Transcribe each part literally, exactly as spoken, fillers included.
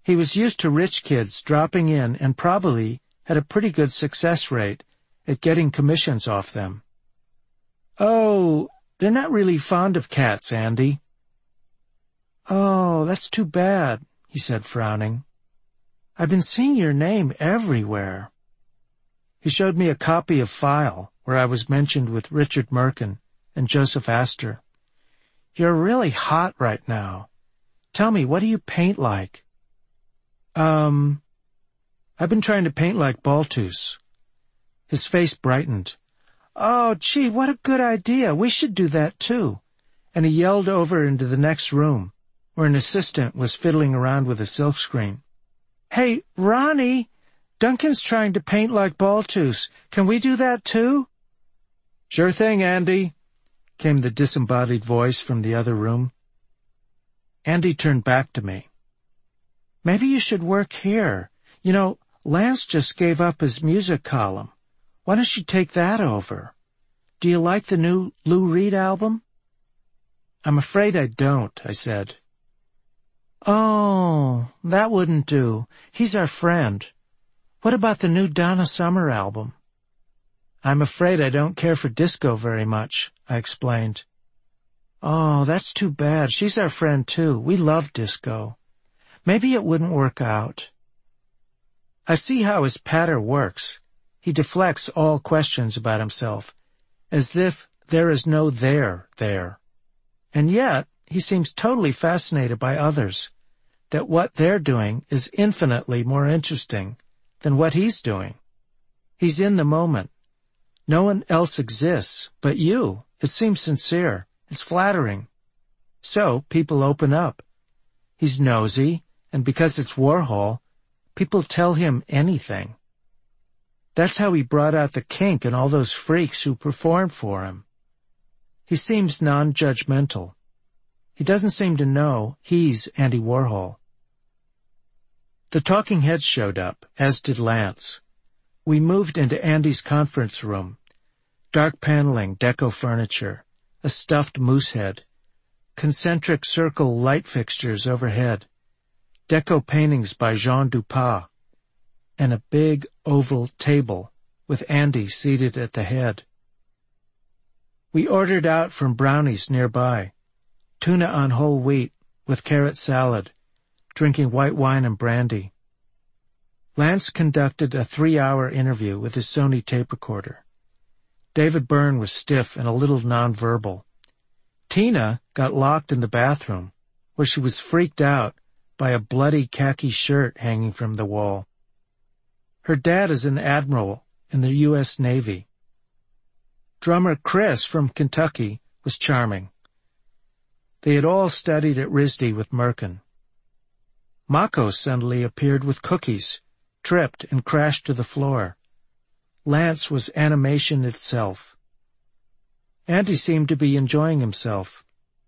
He was used to rich kids dropping in and probably had a pretty good success rate at getting commissions off them. Oh, they're not really fond of cats, Andy. Oh, that's too bad, he said, frowning. I've been seeing your name everywhere. He showed me a copy of File, where I was mentioned with Richard Merkin and Joseph Astor. You're really hot right now. Tell me, what do you paint like? Um, I've been trying to paint like Balthus. His face brightened. Oh, gee, what a good idea. We should do that, too. And he yelled over into the next room, where an assistant was fiddling around with a silkscreen. Hey, Ronnie, Duncan's trying to paint like Balthus. Can we do that, too? Sure thing, Andy, came the disembodied voice from the other room. Andy turned back to me. Maybe you should work here. You know, Lance just gave up his music column. Why don't you take that over? Do you like the new Lou Reed album? I'm afraid I don't, I said. Oh, that wouldn't do. He's our friend. What about the new Donna Summer album? I'm afraid I don't care for disco very much, I explained. Oh, that's too bad. She's our friend, too. We love disco. Maybe it wouldn't work out. I see how his patter works. He deflects all questions about himself, as if there is no there there. And yet, he seems totally fascinated by others, that what they're doing is infinitely more interesting than what he's doing. He's in the moment. No one else exists but you. It seems sincere. It's flattering. So people open up. He's nosy, and because it's Warhol, people tell him anything. That's how he brought out the kink in all those freaks who performed for him. He seems non-judgmental. He doesn't seem to know he's Andy Warhol. The talking heads showed up, as did Lance. We moved into Andy's conference room. Dark paneling, deco furniture, a stuffed moose head, concentric circle light fixtures overhead, deco paintings by Jean Dupas, and a big oval table with Andy seated at the head. We ordered out from Brownies nearby, tuna on whole wheat with carrot salad, drinking white wine and brandy. Lance conducted a three-hour interview with his Sony tape recorder. David Byrne was stiff and a little nonverbal. Tina got locked in the bathroom, where she was freaked out by a bloody khaki shirt hanging from the wall. Her dad is an admiral in the U S Navy. Drummer Chris from Kentucky was charming. They had all studied at R I S D with Merkin. Mako suddenly appeared with cookies, tripped and crashed to the floor. Lance was animation itself. Andy seemed to be enjoying himself.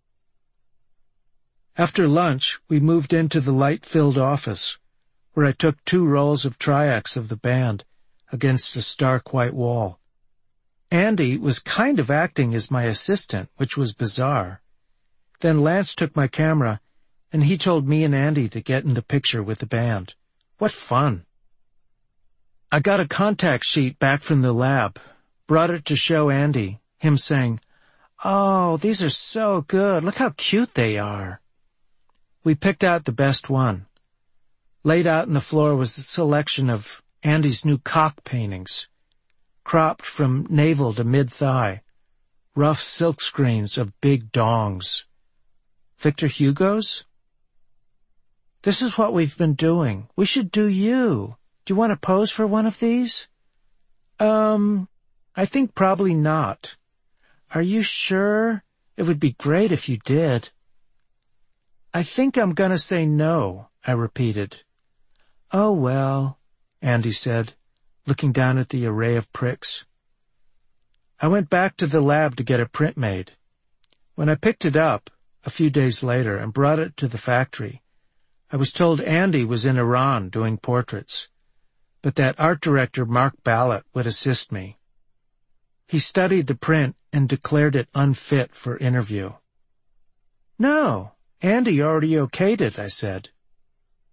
After lunch, we moved into the light-filled office, where I took two rolls of Triax of the band against a stark white wall. Andy was kind of acting as my assistant, which was bizarre. Then Lance took my camera, and he told me and Andy to get in the picture with the band. What fun! I got a contact sheet back from the lab, brought it to show Andy, him saying, "Oh, these are so good. Look how cute they are." We picked out the best one. Laid out on the floor was a selection of Andy's new cock paintings, cropped from navel to mid-thigh, rough silk screens of big dongs. Victor Hugo's? This is what we've been doing. We should do you. Do you want to pose for one of these? Um, I think probably not. Are you sure? It would be great if you did. I think I'm going to say no, I repeated. Oh, well, Andy said, looking down at the array of pricks. I went back to the lab to get a print made. When I picked it up, a few days later, and brought it to the factory, I was told Andy was in Iran doing portraits, but that art director Mark Ballett would assist me. He studied the print and declared it unfit for interview. No, Andy already okayed it, I said.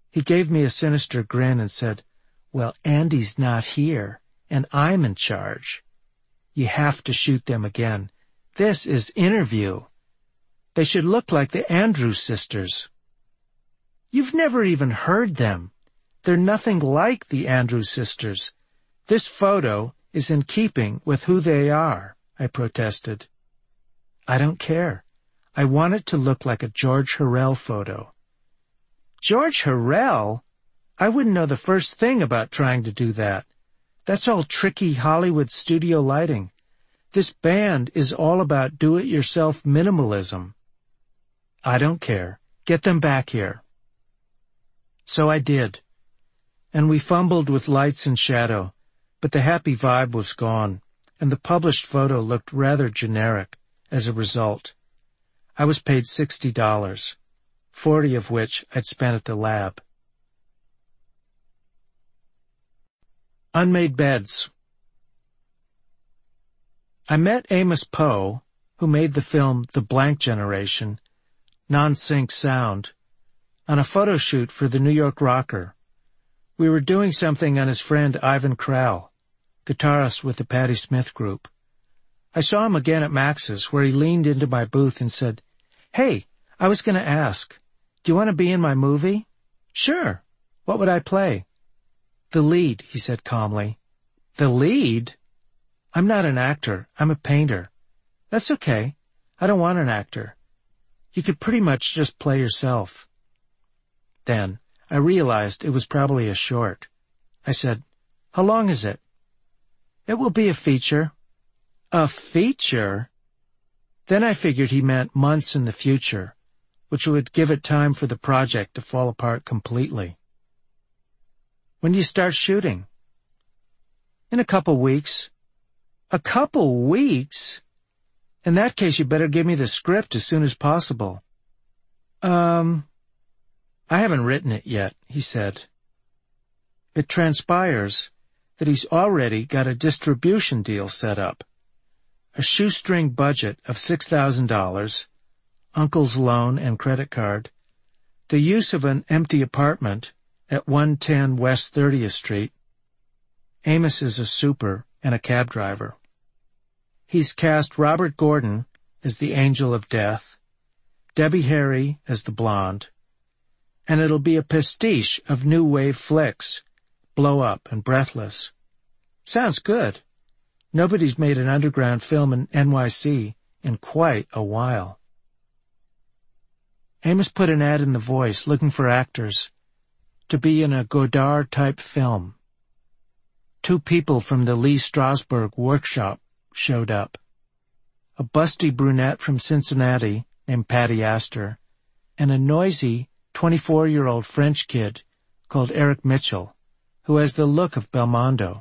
He gave me a sinister grin and said, "Well, Andy's not here, and I'm in charge. You have to shoot them again. This is Interview. They should look like the Andrews Sisters." "You've never even heard them. They're nothing like the Andrews Sisters. This photo is in keeping with who they are," I protested. "I don't care. I want it to look like a George Hurrell photo." "George Hurrell? I wouldn't know the first thing about trying to do that. That's all tricky Hollywood studio lighting. This band is all about do-it-yourself minimalism." "I don't care. Get them back here." So I did, and we fumbled with lights and shadow, but the happy vibe was gone, and the published photo looked rather generic as a result. I was paid sixty dollars, forty of which I'd spent at the lab. Unmade Beds. I met Amos Poe, who made the film The Blank Generation, Non-Sync Sound, on a photo shoot for the New York Rocker. We were doing something on his friend Ivan Krall, guitarist with the Patti Smith Group. I saw him again at Max's, where he leaned into my booth and said, "Hey, I was going to ask, do you want to be in my movie?" "Sure. What would I play?" "The lead," he said calmly. "The lead? I'm not an actor. I'm a painter." "That's okay. I don't want an actor. You could pretty much just play yourself." Then I realized it was probably a short. I said, "How long is it?" "It will be a feature." "A feature?" Then I figured he meant months in the future, which would give it time for the project to fall apart completely. "When do you start shooting?" "In a couple weeks." "A couple weeks? In that case, you better give me the script as soon as possible." Um, I haven't written it yet," he said. It transpires that he's already got a distribution deal set up. A shoestring budget of six thousand dollars, uncle's loan and credit card, the use of an empty apartment at one ten West thirtieth Street. Amos is a super and a cab driver. He's cast Robert Gordon as the Angel of Death, Debbie Harry as the Blonde, and it'll be a pastiche of new wave flicks, Blow Up and Breathless. Sounds good. Nobody's made an underground film in N Y C in quite a while. Amos put an ad in The Voice looking for actors to be in a Godard-type film. Two people from the Lee Strasberg workshop showed up. A busty brunette from Cincinnati named Patty Astor, and a noisy twenty-four-year-old French kid called Eric Mitchell, who has the look of Belmondo.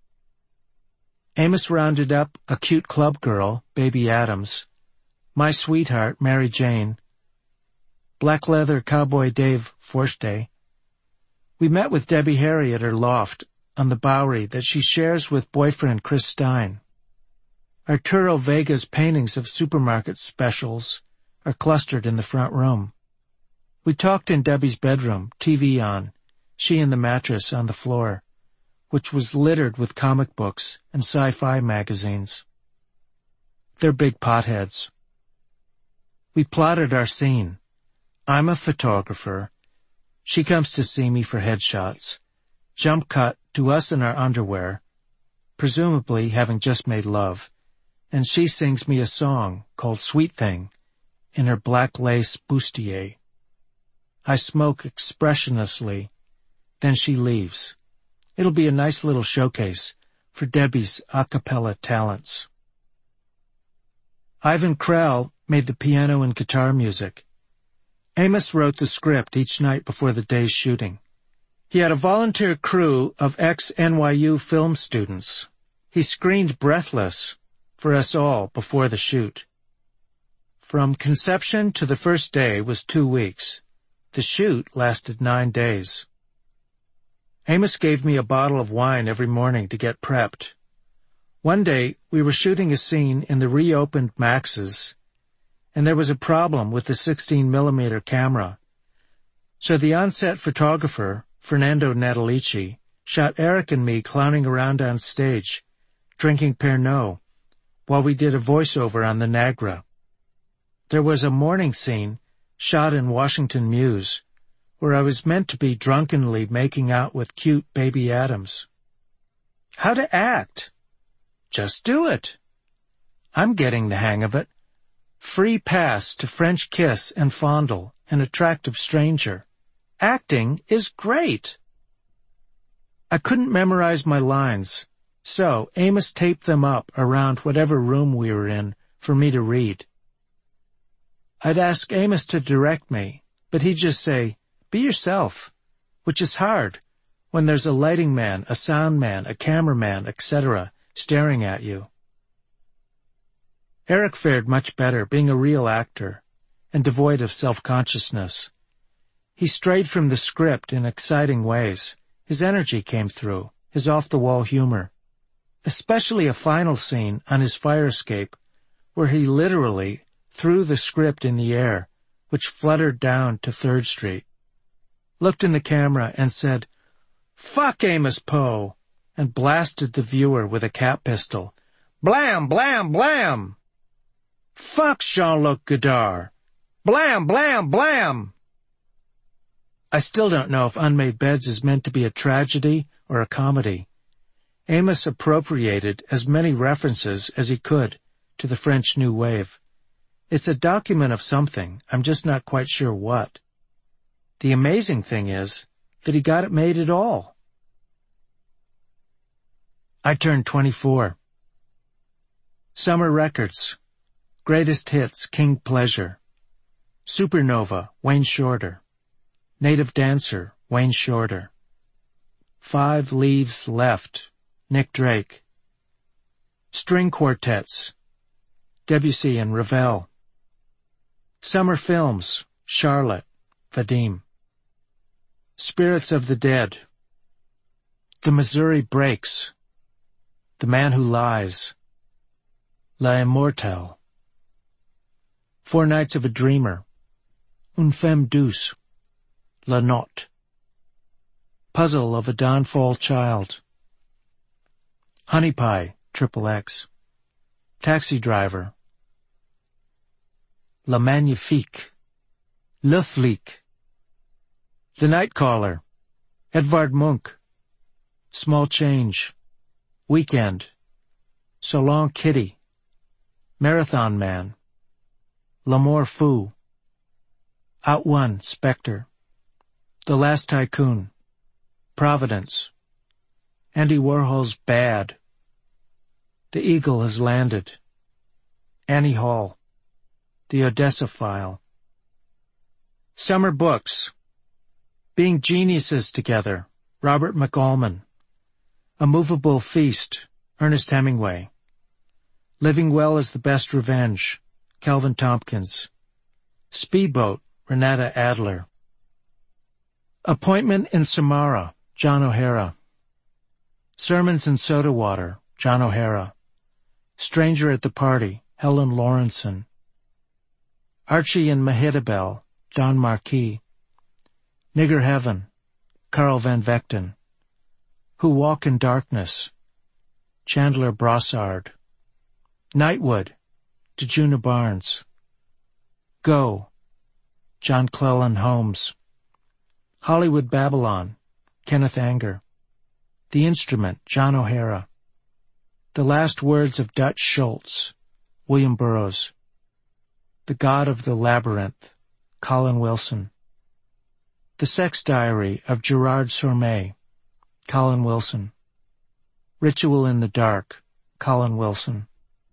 Amos rounded up a cute club girl, Baby Adams, my sweetheart, Mary Jane, black leather cowboy Dave Forstay. We met with Debbie Harry at her loft on the Bowery that she shares with boyfriend Chris Stein. Arturo Vega's paintings of supermarket specials are clustered in the front room. We talked in Debbie's bedroom, T V on, she and the mattress on the floor, which was littered with comic books and sci-fi magazines. They're big potheads. We plotted our scene. I'm a photographer. She comes to see me for headshots. Jump cut to us in our underwear, presumably having just made love, and she sings me a song called Sweet Thing in her black lace bustier. I smoke expressionlessly, then she leaves. It'll be a nice little showcase for Debbie's a cappella talents. Ivan Krall made the piano and guitar music. Amos wrote the script each night before the day's shooting. He had a volunteer crew of ex-N Y U film students. He screened Breathless for us all before the shoot. From conception to the first day was two weeks. The shoot lasted nine days. Amos gave me a bottle of wine every morning to get prepped. One day, we were shooting a scene in the reopened Max's, and there was a problem with the sixteen millimeter camera. So the on-set photographer, Fernando Natalici, shot Eric and me clowning around on stage, drinking Pernod, while we did a voiceover on the Nagra. There was a morning scene shot in Washington Mews, where I was meant to be drunkenly making out with cute baby Adams. How to act? Just do it. I'm getting the hang of it. Free pass to French kiss and fondle an attractive stranger. Acting is great. I couldn't memorize my lines, so Amos taped them up around whatever room we were in for me to read. I'd ask Amos to direct me, but he'd just say, "Be yourself," which is hard when there's a lighting man, a sound man, a cameraman, et cetera staring at you. Eric fared much better, being a real actor and devoid of self-consciousness. He strayed from the script in exciting ways. His energy came through, his off-the-wall humor, especially a final scene on his fire escape where he literally threw the script in the air, which fluttered down to Third Street, looked in the camera and said, "Fuck Amos Poe," and blasted the viewer with a cap pistol. Blam, blam, blam! Fuck Jean-Luc Godard. Blam, blam, blam! I still don't know if Unmade Beds is meant to be a tragedy or a comedy. Amos appropriated as many references as he could to the French New Wave. It's a document of something, I'm just not quite sure what. The amazing thing is that he got it made at all. I turned twenty-four. Summer Records. Greatest Hits, King Pleasure. Supernova, Wayne Shorter. Native Dancer, Wayne Shorter. Five Leaves Left, Nick Drake. String Quartets, Debussy and Ravel. Summer Films, Charlotte, Vadim. Spirits of the Dead. The Missouri Breaks. The Man Who Lies. La Immortelle. Four Nights of a Dreamer. Une Femme Douce. La Notte. Puzzle of a Downfall Child. Honey Pie, Triple X. Taxi Driver. La Magnifique. Le Flic. The Night Caller. Edvard Munch. Small Change. Weekend. So Long Kitty. Marathon Man. L'Amour Fou. Outone, Spectre. The Last Tycoon. Providence. Andy Warhol's Bad. The Eagle Has Landed. Annie Hall. The Odessa File. Summer Books. Being Geniuses Together, Robert McAlmon. A Movable Feast, Ernest Hemingway. Living Well is the Best Revenge, Calvin Tompkins. Speedboat, Renata Adler. Appointment in Samara, John O'Hara. Sermons in Soda Water, John O'Hara. Stranger at the Party, Helen Lawrenson. Archie and Mehitabel, Don Marquis. Nigger Heaven, Carl Van Vechten. Who Walk in Darkness, Chandler Brossard. Nightwood, Djuna Barnes. Go, John Cleland Holmes. Hollywood Babylon, Kenneth Anger. The Instrument, John O'Hara. The Last Words of Dutch Schultz, William Burroughs. The God of the Labyrinth, Colin Wilson. The Sex Diary of Gerard Sormé, Colin Wilson. Ritual in the Dark, Colin Wilson.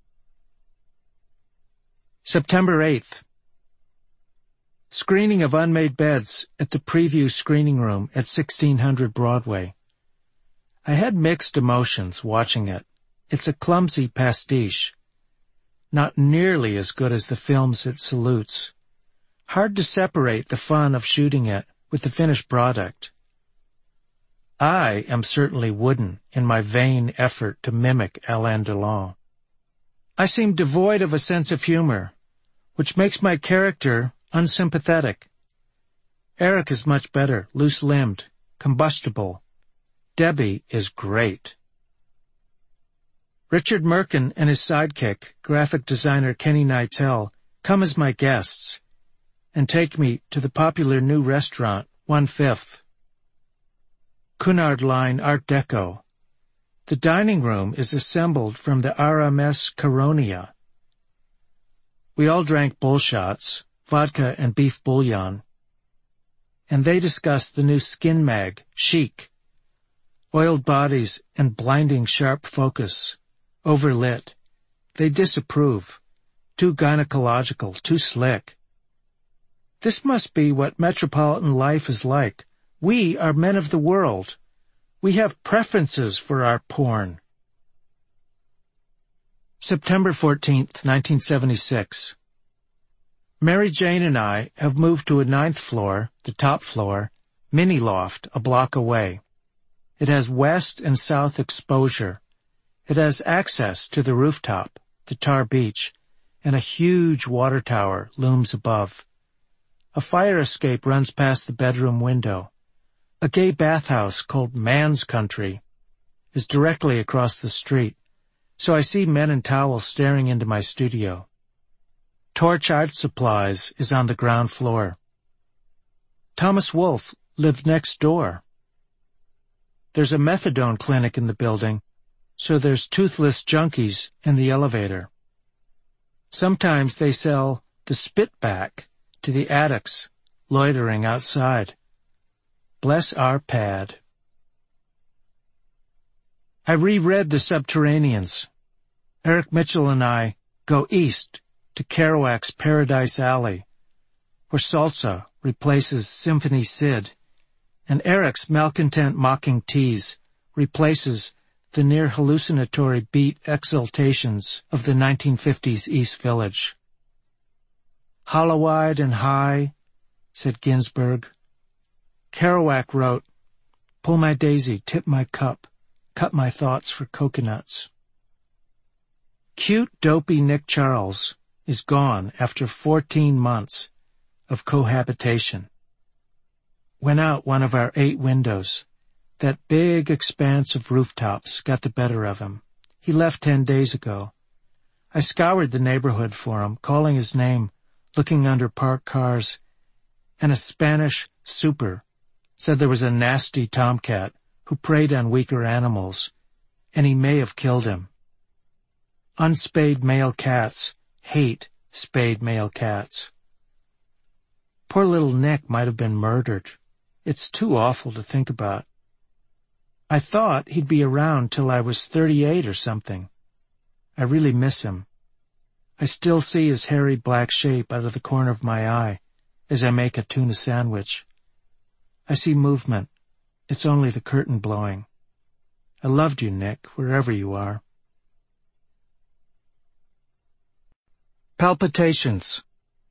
September eighth. Screening of Unmade Beds at the Preview Screening Room at sixteen hundred Broadway. I had mixed emotions watching it. It's a clumsy pastiche. Not nearly as good as the films it salutes. Hard to separate the fun of shooting it with the finished product. I am certainly wooden in my vain effort to mimic Alain Delon. I seem devoid of a sense of humor, which makes my character unsympathetic. Eric is much better, loose-limbed, combustible. Debbie is great. Richard Merkin and his sidekick, graphic designer Kenny Nitel, come as my guests and take me to the popular new restaurant, One-Fifth. Cunard Line Art Deco. The dining room is assembled from the R M S Caronia. We all drank bullshots, vodka and beef bouillon, and they discussed the new skin mag, Chic. Oiled bodies and blinding sharp focus, overlit. They disapprove. Too gynecological, too slick. This must be what metropolitan life is like. We are men of the world. We have preferences for our porn. September fourteenth, nineteen seventy-six. Mary Jane and I have moved to a ninth floor, the top floor, mini loft a block away. It has west and south exposure. It has access to the rooftop, the tar beach, and a huge water tower looms above. A fire escape runs past the bedroom window. A gay bathhouse called Man's Country is directly across the street, so I see men in towels staring into my studio. Torch Art Supplies is on the ground floor. Thomas Wolfe lived next door. There's a methadone clinic in the building, so there's toothless junkies in the elevator. Sometimes they sell the Spitback to the addicts loitering outside. Bless our pad. I reread The Subterraneans. Eric Mitchell and I go east to Kerouac's Paradise Alley, where salsa replaces Symphony Sid, and Eric's Malcontent Mocking Tease replaces the near hallucinatory beat exultations of the nineteen fifties East Village. Hollow-eyed and high, said Ginsberg. Kerouac wrote, pull my daisy, tip my cup, cut my thoughts for coconuts. Cute, dopey Nick Charles is gone after fourteen months of cohabitation. Went out one of our eight windows. That big expanse of rooftops got the better of him. He left ten days ago. I scoured the neighborhood for him, calling his name, looking under parked cars, and a Spanish super said there was a nasty tomcat who preyed on weaker animals, and he may have killed him. Unspayed male cats hate spayed male cats. Poor little Nick might have been murdered. It's too awful to think about. I thought he'd be around till I was thirty-eight or something. I really miss him. I still see his hairy black shape out of the corner of my eye as I make a tuna sandwich. I see movement. It's only the curtain blowing. I loved you, Nick, wherever you are. Palpitations.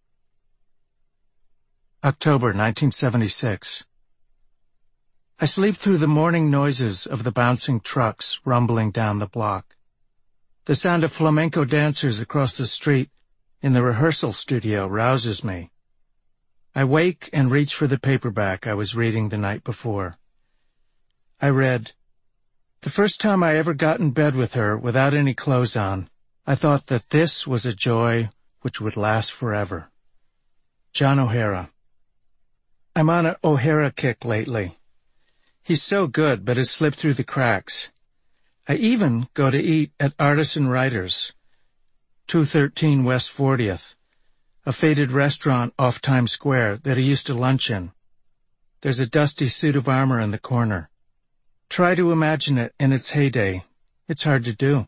October nineteen seventy-six. I sleep through the morning noises of the bouncing trucks rumbling down the block. The sound of flamenco dancers across the street in the rehearsal studio rouses me. I wake and reach for the paperback I was reading the night before. I read, the first time I ever got in bed with her without any clothes on, I thought that this was a joy which would last forever. John O'Hara. I'm on an O'Hara kick lately. He's so good, but has slipped through the cracks. I even go to eat at Artisan Writers, two thirteen West fortieth, a faded restaurant off Times Square that he used to lunch in. There's a dusty suit of armor in the corner. Try to imagine it in its heyday. It's hard to do.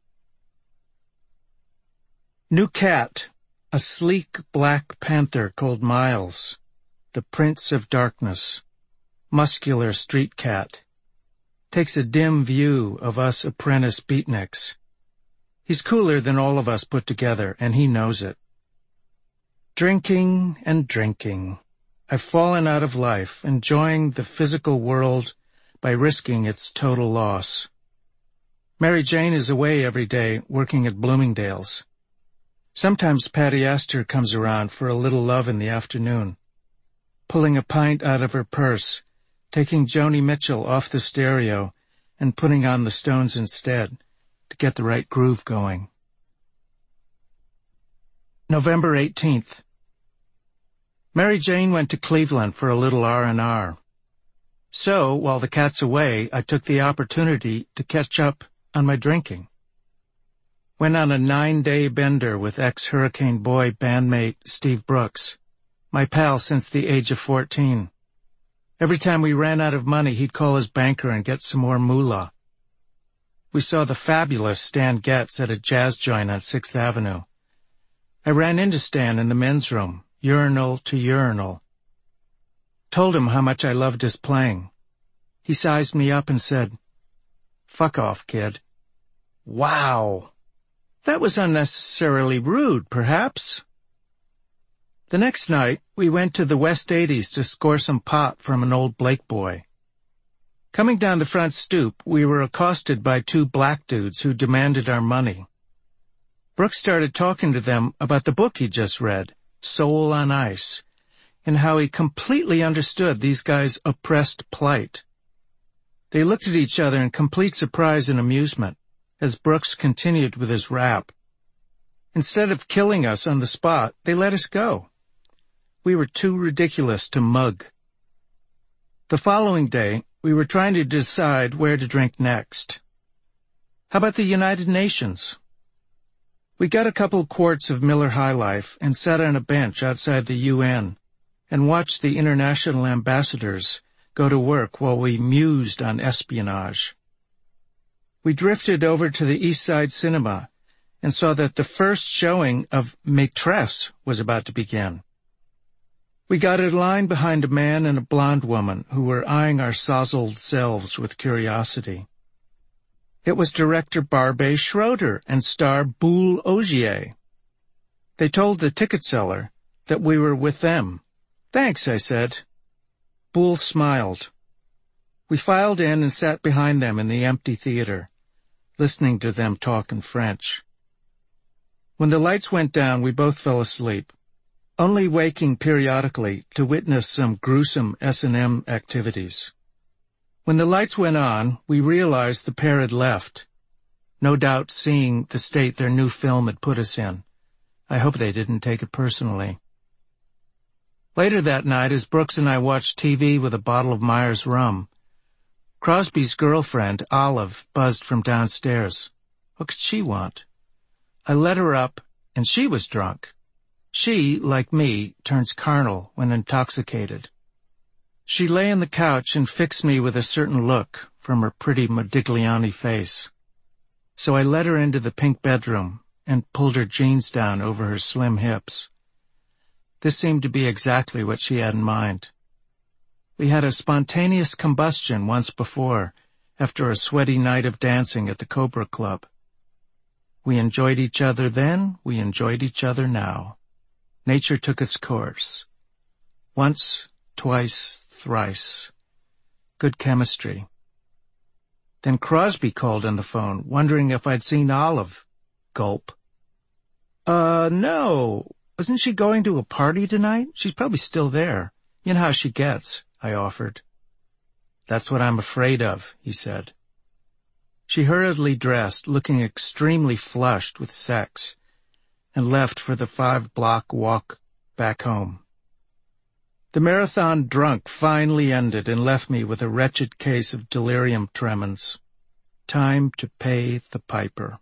New cat, a sleek black panther called Miles, the Prince of Darkness. Muscular street cat, takes a dim view of us apprentice beatniks. He's cooler than all of us put together, and he knows it. Drinking and drinking. I've fallen out of life, enjoying the physical world by risking its total loss. Mary Jane is away every day, working at Bloomingdale's. Sometimes Patty Astor comes around for a little love in the afternoon. pulling a pint out of her purse, taking Joni Mitchell off the stereo, and putting on the Stones instead to get the right groove going. November eighteenth. Mary Jane went to Cleveland for a little R and R. So, while the cat's away, I took the opportunity to catch up on my drinking. Went on a nine-day bender with ex-Hurricane Boy bandmate Steve Brooks, my pal since the age of fourteen. Every time we ran out of money, he'd call his banker and get some more moolah. We saw the fabulous Stan Getz at a jazz joint on sixth avenue. I ran into Stan in the men's room, urinal to urinal. Told him how much I loved his playing. He sized me up and said, "Fuck off, kid." Wow! That was unnecessarily rude, perhaps. The next night, we went to the West eighties to score some pot from an old Blake boy. Coming down the front stoop, we were accosted by two black dudes who demanded our money. Brooks started talking to them about the book he just read, Soul on Ice, and how he completely understood these guys' oppressed plight. They looked at each other in complete surprise and amusement as Brooks continued with his rap. Instead of killing us on the spot, they let us go. We were too ridiculous to mug. The following day, we were trying to decide where to drink next. How about the United Nations? We got a couple quarts of Miller High Life and sat on a bench outside the U N and watched the international ambassadors go to work while we mused on espionage. We drifted over to the East Side Cinema and saw that the first showing of Maîtresse was about to begin. We got in line behind a man and a blonde woman who were eyeing our sozzled selves with curiosity. It was director Barbet Schroeder and star Boule Ogier. They told the ticket seller that we were with them. "Thanks," I said. Boule smiled. We filed in and sat behind them in the empty theater, listening to them talk in French. When the lights went down, we both fell asleep, only waking periodically to witness some gruesome S and M activities. When the lights went on, we realized the pair had left, no doubt seeing the state their new film had put us in. I hope they didn't take it personally. Later that night, as Brooks and I watched T V with a bottle of Myers rum, Crosby's girlfriend, Olive, buzzed from downstairs. What could she want? I let her up, and she was drunk. She, like me, turns carnal when intoxicated. She lay on the couch and fixed me with a certain look from her pretty Modigliani face. So I led her into the pink bedroom and pulled her jeans down over her slim hips. This seemed to be exactly what she had in mind. We had a spontaneous combustion once before, after a sweaty night of dancing at the Cobra Club. We enjoyed each other then, we enjoyed each other now. Nature took its course. Once, twice, thrice. Good chemistry. Then Crosby called on the phone, wondering if I'd seen Olive. Gulp. Uh, no. Wasn't she going to a party tonight? She's probably still there. You know how she gets, I offered. That's what I'm afraid of, he said. She hurriedly dressed, looking extremely flushed with sex, and left for the five-block walk back home. The marathon drunk finally ended and left me with a wretched case of delirium tremens. Time to pay the piper.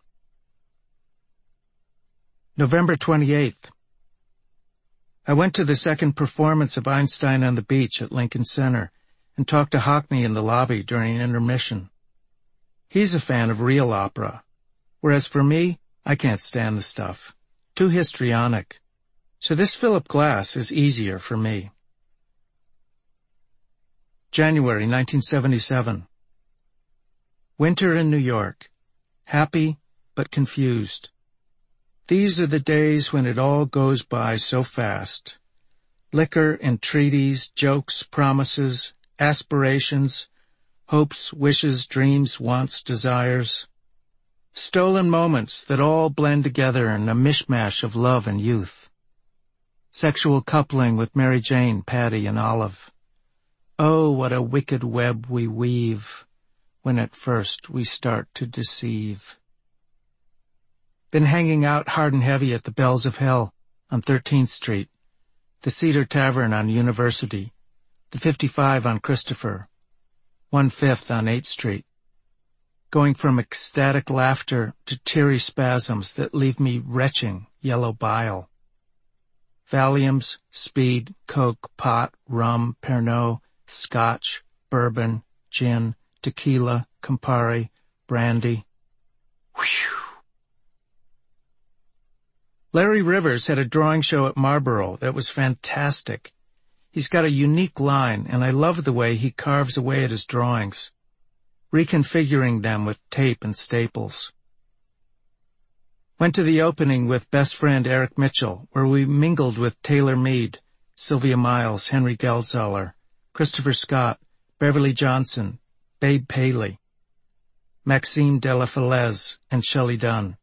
November twenty-eighth. I went to the second performance of Einstein on the Beach at Lincoln Center and talked to Hockney in the lobby during intermission. He's a fan of real opera, whereas for me, I can't stand the stuff. Too histrionic. So this Philip Glass is easier for me. January nineteen seventy-seven. Winter in New York. Happy, but confused. These are the days when it all goes by so fast. Liquor, entreaties, jokes, promises, aspirations, hopes, wishes, dreams, wants, desires. Stolen moments that all blend together in a mishmash of love and youth. Sexual coupling with Mary Jane, Patty, and Olive. Oh, what a wicked web we weave when at first we start to deceive. Been hanging out hard and heavy at the Bells of Hell on thirteenth street, the Cedar Tavern on University, the fifty-five on Christopher, one fifth on eighth street. Going from ecstatic laughter to teary spasms that leave me retching yellow bile. Valiums, speed, coke, pot, rum, Pernod, scotch, bourbon, gin, tequila, Campari, brandy. Whew. Larry Rivers had a drawing show at Marlboro that was fantastic. He's got a unique line, and I love the way he carves away at his drawings, reconfiguring them with tape and staples. Went to the opening with best friend Eric Mitchell, where we mingled with Taylor Mead, Sylvia Miles, Henry Geldzeller, Christopher Scott, Beverly Johnson, Babe Paley, Maxime de la Falaise, and Shelley Dunn.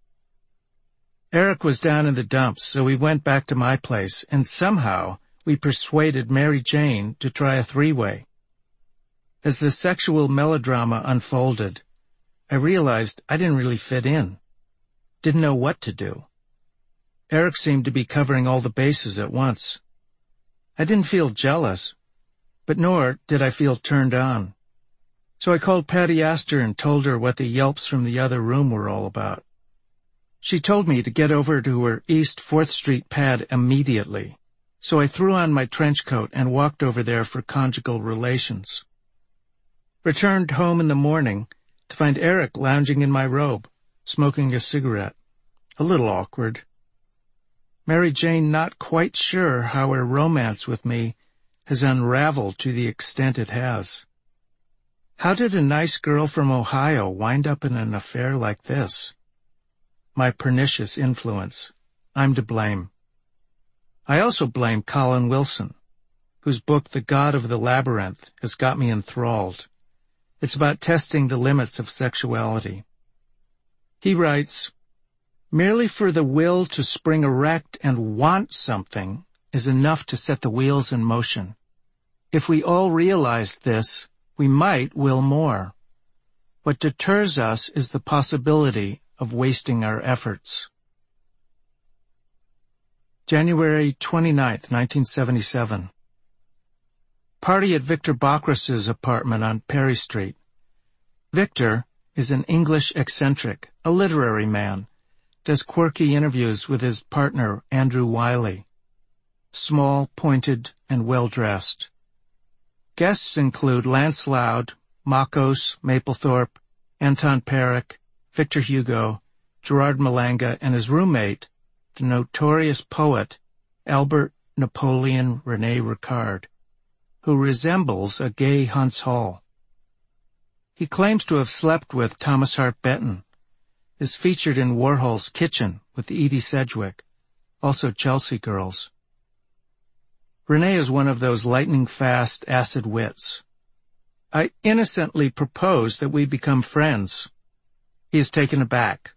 Eric was down in the dumps, so we went back to my place, and somehow we persuaded Mary Jane to try a three-way. As the sexual melodrama unfolded, I realized I didn't really fit in. Didn't know what to do. Eric seemed to be covering all the bases at once. I didn't feel jealous, but nor did I feel turned on. So I called Patty Astor and told her what the yelps from the other room were all about. She told me to get over to her East fourth street pad immediately, so I threw on my trench coat and walked over there for conjugal relations. Returned home in the morning to find Eric lounging in my robe, smoking a cigarette. A little awkward. Mary Jane not quite sure how her romance with me has unraveled to the extent it has. How did a nice girl from Ohio wind up in an affair like this? My pernicious influence. I'm to blame. I also blame Colin Wilson, whose book The God of the Labyrinth has got me enthralled. It's about testing the limits of sexuality. He writes, merely for the will to spring erect and want something is enough to set the wheels in motion. If we all realized this, we might will more. What deters us is the possibility of wasting our efforts. January twenty-ninth, nineteen seventy-seven. Party at Victor Bockras's apartment on Perry Street. Victor is an English eccentric, a literary man, does quirky interviews with his partner Andrew Wiley. Small, pointed, and well-dressed. Guests include Lance Loud, Makos, Mapplethorpe, Anton Perrick, Victor Hugo, Gerard Malanga, and his roommate, the notorious poet Albert Napoleon René Ricard, who resembles a gay Hunts Hall. He claims to have slept with Thomas Hart Benton, is featured in Warhol's Kitchen with Edie Sedgwick, also Chelsea Girls. René is one of those lightning-fast acid wits. I innocently propose that we become friends. He is taken aback.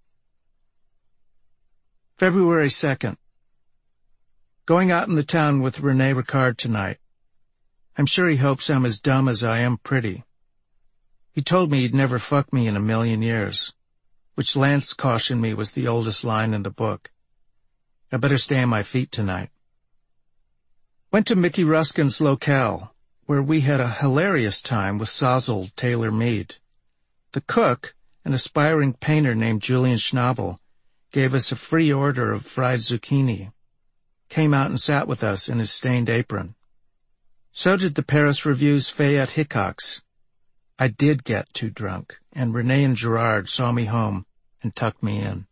February second. Going out in the town with René Ricard tonight. I'm sure he hopes I'm as dumb as I am pretty. He told me he'd never fuck me in a million years, which Lance cautioned me was the oldest line in the book. I better stay on my feet tonight. Went to Mickey Ruskin's locale, where we had a hilarious time with sozzled Taylor Mead. The cook, an aspiring painter named Julian Schnabel, gave us a free order of fried zucchini. Came out and sat with us in his stained apron. So did the Paris Review's Fayette Hickox. I did get too drunk, and René and Gerard saw me home and tucked me in.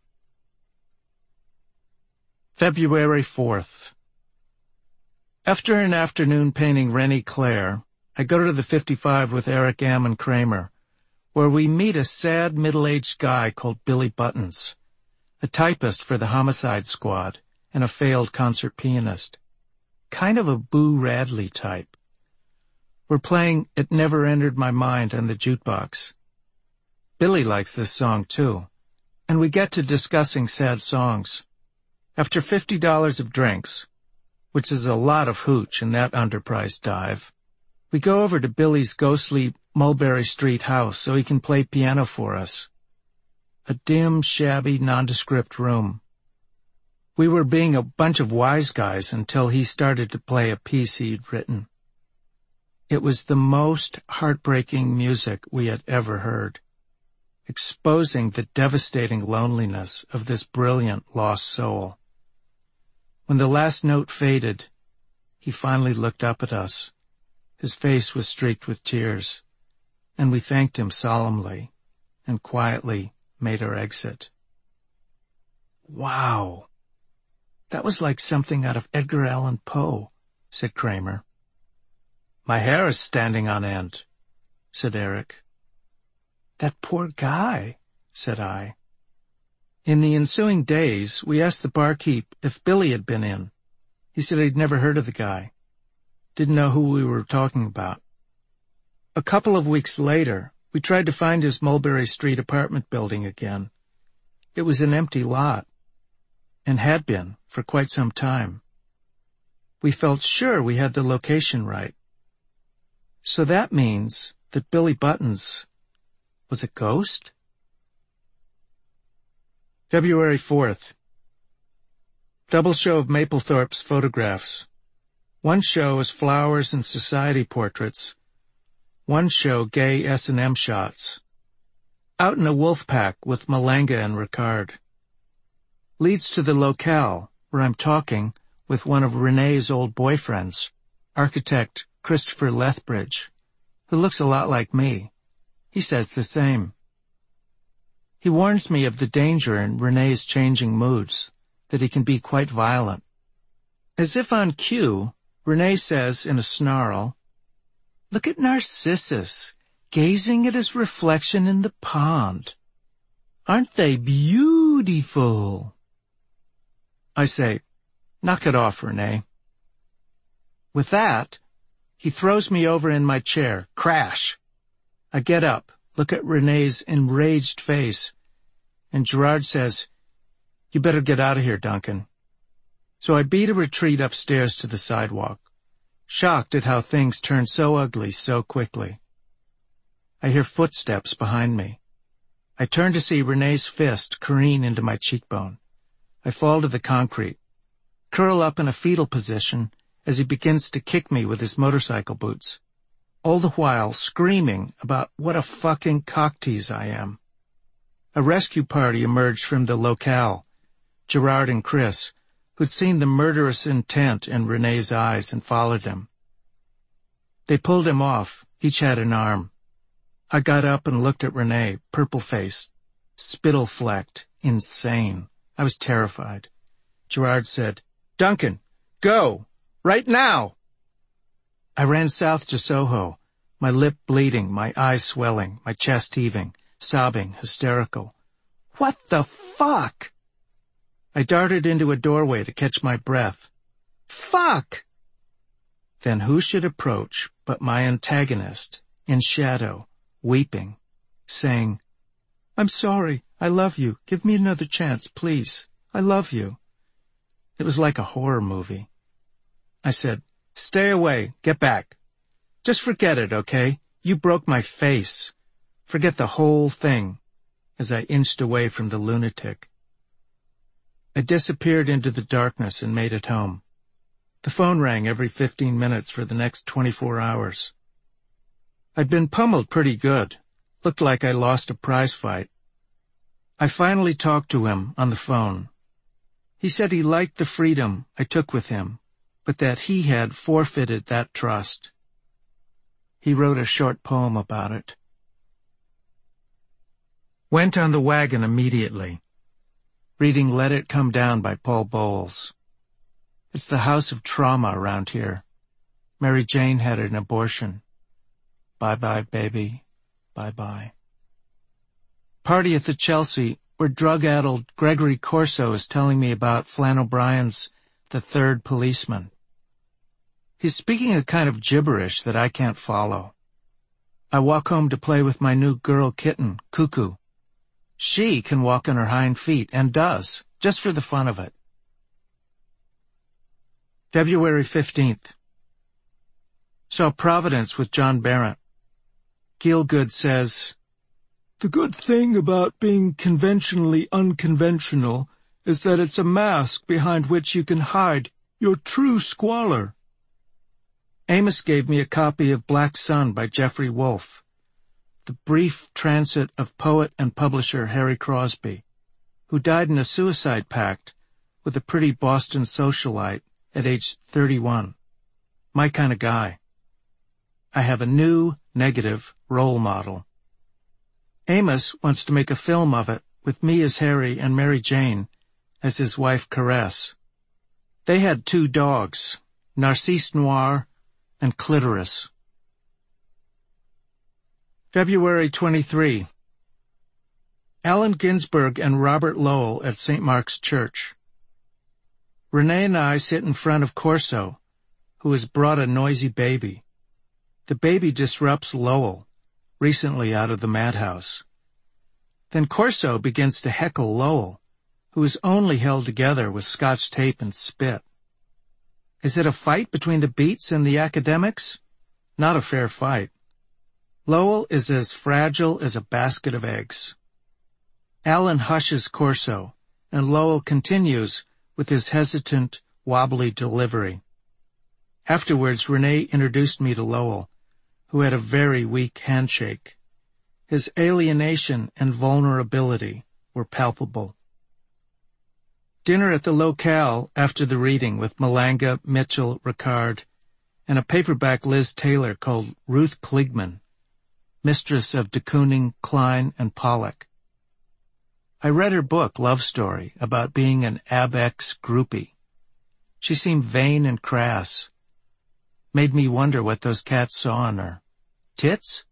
February fourth. After an afternoon painting Rennie Claire, I go to the fifty-five with Eric M. and Kramer, where we meet a sad middle-aged guy called Billy Buttons, a typist for the Homicide Squad and a failed concert pianist. Kind of a Boo Radley type. We're playing It Never Entered My Mind on the jukebox. Billy likes this song, too, and we get to discussing sad songs. After fifty dollars of drinks, which is a lot of hooch in that underpriced dive. We go over to Billy's ghostly Mulberry Street house so he can play piano for us. A dim, shabby, nondescript room. We were being a bunch of wise guys until he started to play a piece he'd written. It was the most heartbreaking music we had ever heard, exposing the devastating loneliness of this brilliant lost soul. When the last note faded, he finally looked up at us. His face was streaked with tears, and we thanked him solemnly and quietly made our exit. Wow! That was like something out of Edgar Allan Poe, said Kramer. My hair is standing on end, said Eric. That poor guy, said I. In the ensuing days, we asked the barkeep if Billy had been in. He said he'd never heard of the guy. Didn't know who we were talking about. A couple of weeks later, we tried to find his Mulberry Street apartment building again. It was an empty lot, and had been for quite some time. We felt sure we had the location right. So that means that Billy Buttons was a ghost? February fourth. Double show of Mapplethorpe's photographs. One show is flowers and society portraits. One show gay S and M shots. Out in a wolf pack with Malanga and Ricard. Leads to the locale where I'm talking with one of Renee's old boyfriends, architect Christopher Lethbridge, who looks a lot like me. He says the same. He warns me of the danger in Renee's changing moods, that he can be quite violent. As if on cue, Renee says in a snarl, "Look at Narcissus, gazing at his reflection in the pond. Aren't they beautiful?" I say, "Knock it off, Renee." With that, he throws me over in my chair. Crash! I get up, look at Renee's enraged face, and Gerard says, "You better get out of here, Duncan." So I beat a retreat upstairs to the sidewalk, shocked at how things turned so ugly so quickly. I hear footsteps behind me. I turn to see Renee's fist careen into my cheekbone. I fall to the concrete, curl up in a fetal position as he begins to kick me with his motorcycle boots, all the while screaming about what a fucking cocktease I am. A rescue party emerged from the locale, Gerard and Chris, who'd seen the murderous intent in Renee's eyes and followed him. They pulled him off, each had an arm. I got up and looked at Renee, purple-faced, spittle-flecked, insane. I was terrified. Gerard said, "Duncan, go! Right now!" I ran south to Soho, my lip bleeding, my eyes swelling, my chest heaving, sobbing, hysterical. What the fuck? I darted into a doorway to catch my breath. Fuck! Then who should approach but my antagonist, in shadow, weeping, saying, "I'm sorry, I love you, give me another chance, please, I love you." It was like a horror movie. I said, "Stay away, get back. Just forget it, okay? You broke my face. Forget the whole thing," as I inched away from the lunatic. I disappeared into the darkness and made it home. The phone rang every fifteen minutes for the next twenty-four hours. I'd been pummeled pretty good. Looked like I lost a prize fight. I finally talked to him on the phone. He said he liked the freedom I took with him, but that he had forfeited that trust. He wrote a short poem about it. Went on the wagon immediately. Reading Let It Come Down by Paul Bowles. It's the house of trauma around here. Mary Jane had an abortion. Bye-bye, baby. Bye-bye. Party at the Chelsea, where drug-addled Gregory Corso is telling me about Flann O'Brien's The Third Policeman. He's speaking a kind of gibberish that I can't follow. I walk home to play with my new girl kitten, Cuckoo. She can walk on her hind feet, and does, just for the fun of it. February fifteenth. Saw Providence with John Barrett. Gielgud says, "The good thing about being conventionally unconventional is that it's a mask behind which you can hide your true squalor." Amos gave me a copy of Black Sun by Jeffrey Wolfe, the brief transit of poet and publisher Harry Crosby, who died in a suicide pact with a pretty Boston socialite at age thirty-one. My kind of guy. I have a new, negative role model. Amos wants to make a film of it with me as Harry and Mary Jane as his wife Caress. They had two dogs, Narcisse Noir and Clitoris. February twenty-third. Allen Ginsberg and Robert Lowell at Saint Mark's Church. Renee and I sit in front of Corso, who has brought a noisy baby. The baby disrupts Lowell, recently out of the madhouse. Then Corso begins to heckle Lowell, who is only held together with scotch tape and spit. Is it a fight between the Beats and the academics? Not a fair fight. Lowell is as fragile as a basket of eggs. Allen hushes Corso, and Lowell continues with his hesitant, wobbly delivery. Afterwards, Renee introduced me to Lowell, who had a very weak handshake. His alienation and vulnerability were palpable. Dinner at the locale after the reading with Malanga, Mitchell, Ricard, and a paperback Liz Taylor called Ruth Kligman, mistress of de Kooning, Klein, and Pollock. I read her book, Love Story, about being an A B X groupie. She seemed vain and crass. Made me wonder what those cats saw on her. Tits?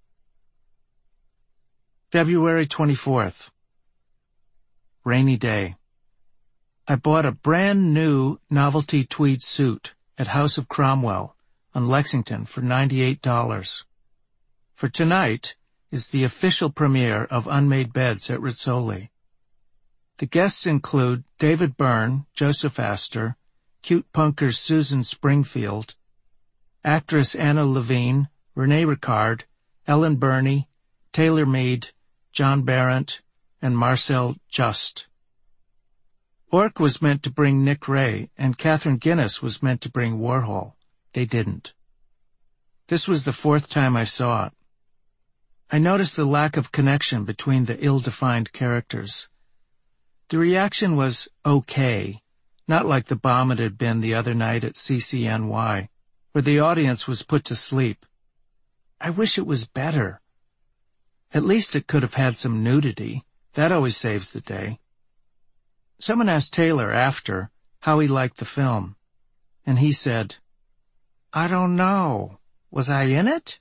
February twenty-fourth. Rainy day. I bought a brand new novelty tweed suit at House of Cromwell on Lexington for ninety-eight dollars. For tonight is the official premiere of Unmade Beds at Rizzoli. The guests include David Byrne, Joseph Astor, cute punkers Susan Springfield, actress Anna Levine, Renee Ricard, Ellen Burney, Taylor Mead, John Barrett, and Marcel Just. Ork was meant to bring Nick Ray, and Catherine Guinness was meant to bring Warhol. They didn't. This was the fourth time I saw it. I noticed the lack of connection between the ill-defined characters. The reaction was okay, not like the bomb it had been the other night at C C N Y, where the audience was put to sleep. I wish it was better. At least it could have had some nudity. That always saves the day. Someone asked Taylor after how he liked the film, and he said, "I don't know. Was I in it?"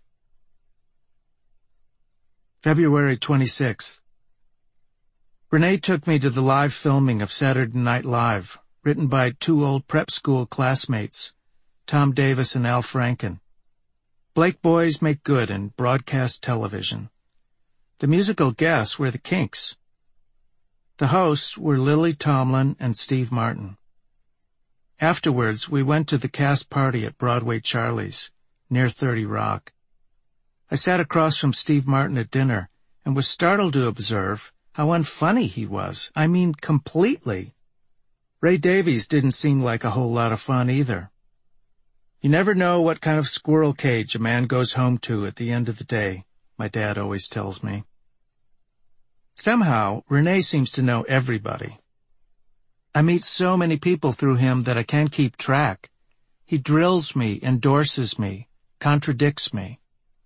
February twenty-sixth. Renee took me to the live filming of Saturday Night Live, written by two old prep school classmates, Tom Davis and Al Franken. Blake boys make good in broadcast television. The musical guests were the Kinks. The hosts were Lily Tomlin and Steve Martin. Afterwards, we went to the cast party at Broadway Charlie's, near thirty Rock. I sat across from Steve Martin at dinner and was startled to observe how unfunny he was. I mean, completely. Ray Davies didn't seem like a whole lot of fun either. You never know what kind of squirrel cage a man goes home to at the end of the day, my dad always tells me. Somehow, Renee seems to know everybody. I meet so many people through him that I can't keep track. He drills me, endorses me, contradicts me.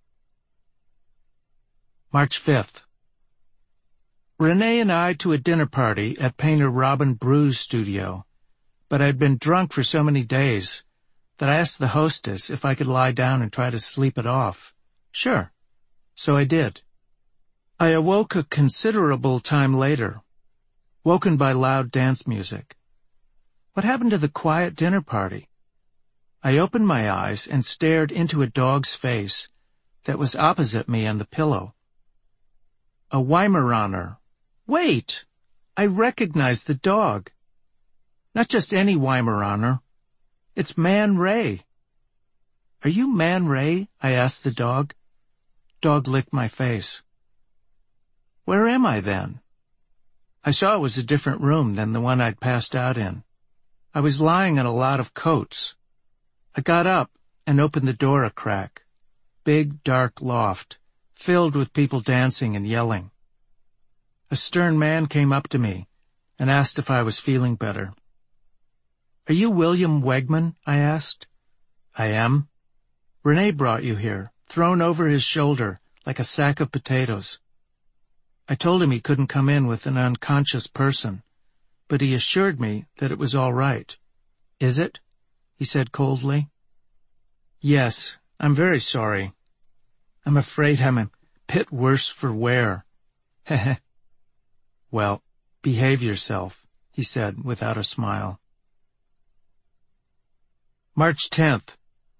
March fifth. Renee and I to a dinner party at painter Robin Brew's studio, but I'd been drunk for so many days that I asked the hostess if I could lie down and try to sleep it off. Sure. So I did. I awoke a considerable time later, woken by loud dance music. What happened to the quiet dinner party? I opened my eyes and stared into a dog's face that was opposite me on the pillow. A Weimaraner. Wait! I recognized the dog. Not just any Weimaraner. It's Man Ray. Are you Man Ray? I asked the dog. Dog licked my face. Where am I then? I saw it was a different room than the one I'd passed out in. I was lying in a lot of coats. I got up and opened the door a crack. Big, dark loft, filled with people dancing and yelling. A stern man came up to me and asked if I was feeling better. Are you William Wegman? I asked. I am. Rene brought you here, thrown over his shoulder like a sack of potatoes. I told him he couldn't come in with an unconscious person, but he assured me that it was all right. Is it? He said coldly. Yes, I'm very sorry. I'm afraid I'm a bit worse for wear. Heh. Well, behave yourself, he said without a smile. March tenth.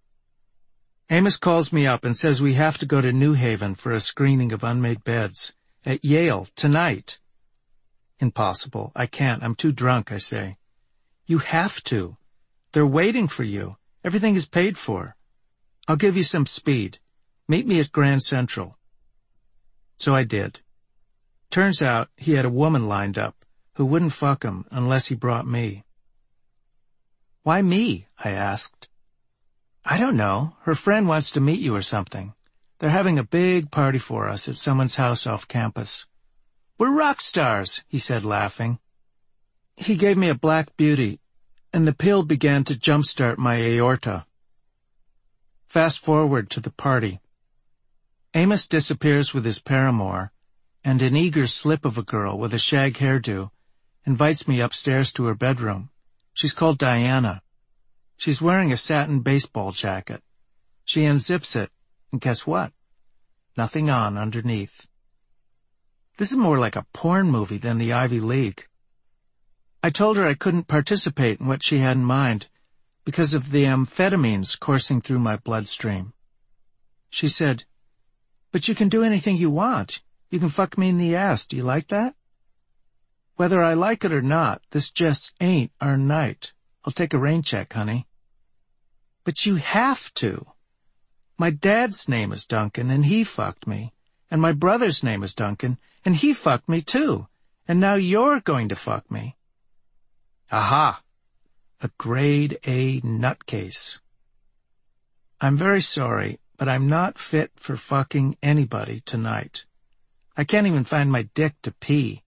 Amos calls me up and says we have to go to New Haven for a screening of Unmade Beds. At Yale, tonight. Impossible. I can't. I'm too drunk, I say. You have to. They're waiting for you. Everything is paid for. I'll give you some speed. Meet me at Grand Central. So I did. Turns out he had a woman lined up who wouldn't fuck him unless he brought me. Why me? I asked. I don't know. Her friend wants to meet you or something. They're having a big party for us at someone's house off campus. We're rock stars, he said, laughing. He gave me a black beauty, and the pill began to jumpstart my aorta. Fast forward to the party. Amos disappears with his paramour, and an eager slip of a girl with a shag hairdo invites me upstairs to her bedroom. She's called Diana. She's wearing a satin baseball jacket. She unzips it, and guess what? Nothing on underneath. This is more like a porn movie than the Ivy League. I told her I couldn't participate in what she had in mind because of the amphetamines coursing through my bloodstream. She said, but you can do anything you want. You can fuck me in the ass. Do you like that? Whether I like it or not, this just ain't our night. I'll take a rain check, honey. But you have to. My dad's name is Duncan, and he fucked me. And my brother's name is Duncan, and he fucked me too. And now you're going to fuck me. Aha! A grade A nutcase. I'm very sorry, but I'm not fit for fucking anybody tonight. I can't even find my dick to pee.